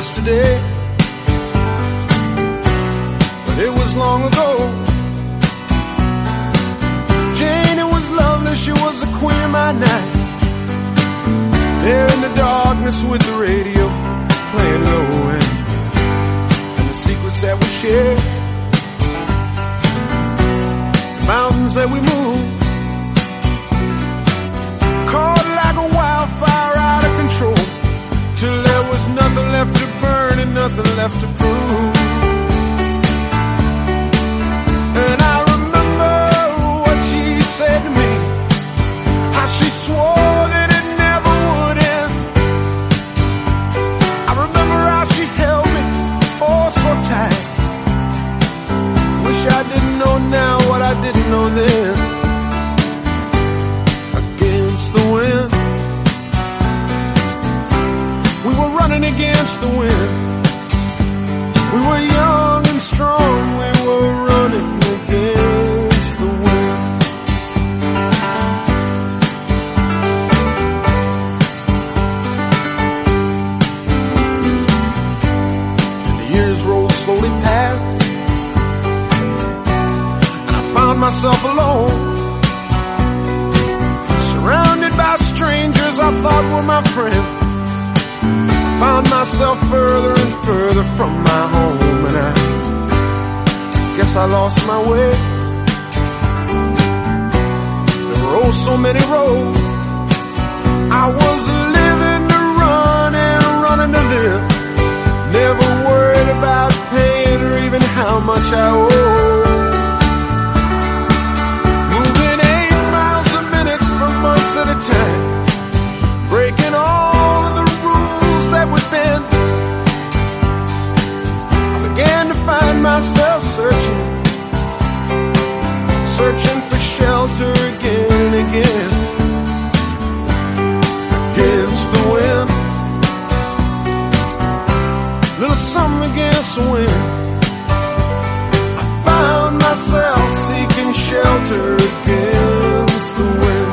yesterday, but it was long ago. Jane, it was lovely, she was the queen of my night. There in the darkness with the radio playing low and the secrets that we shared, the mountains that we moved, caught like a wildfire out of control, till there was nothing left to burn and nothing left to prove. And I remember what she said to me, how she swore that it never would end. I remember how she held me oh so tight. Wish I didn't know now what I didn't know then. Against the wind, we were running against the wind. We were young and strong, we were running against the wind. And the years rolled slowly past, and I found myself alone, surrounded by strangers I thought were my friends. Found myself further and further from my home, and I guess I lost my way. There were oh so many roads. I was living to run and running to live, never worried about paying or even how much I owed. Moving 8 miles a minute for months at a time, breaking all of the rules that would bend. I began to find myself searching for shelter again and again. Against the wind, little something against the wind. I found myself seeking shelter against the wind.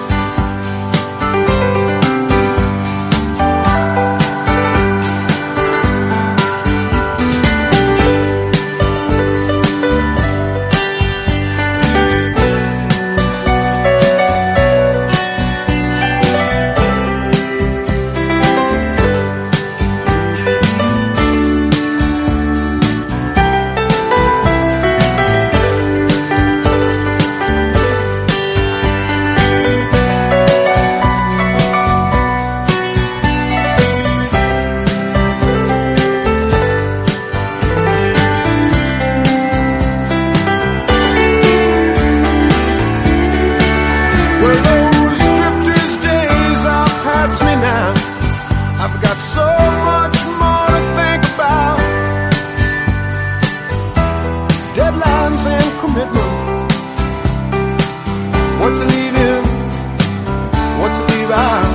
Deadlines and commitments, what to leave in, what to leave out.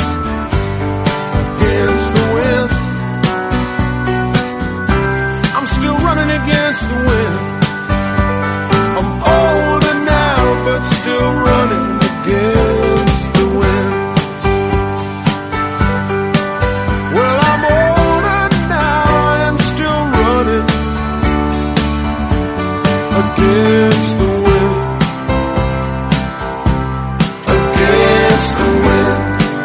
Against the wind, I'm still running against the wind. I'm older now, but still running against the wind. Well, I'm older now and still running against the wind. Against the wind.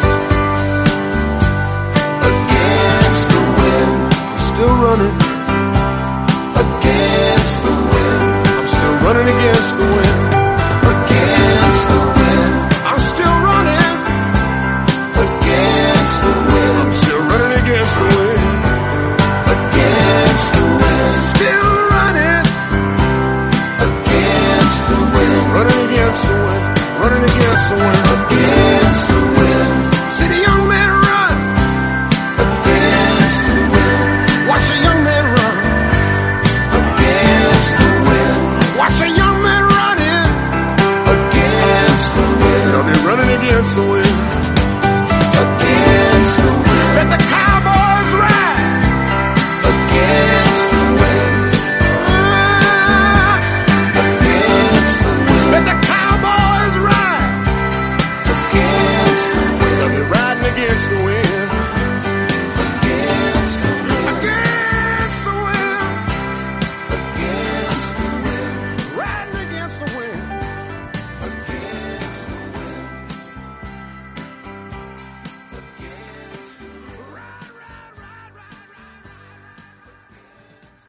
Against the wind. I'm still running against the wind. I'm still running against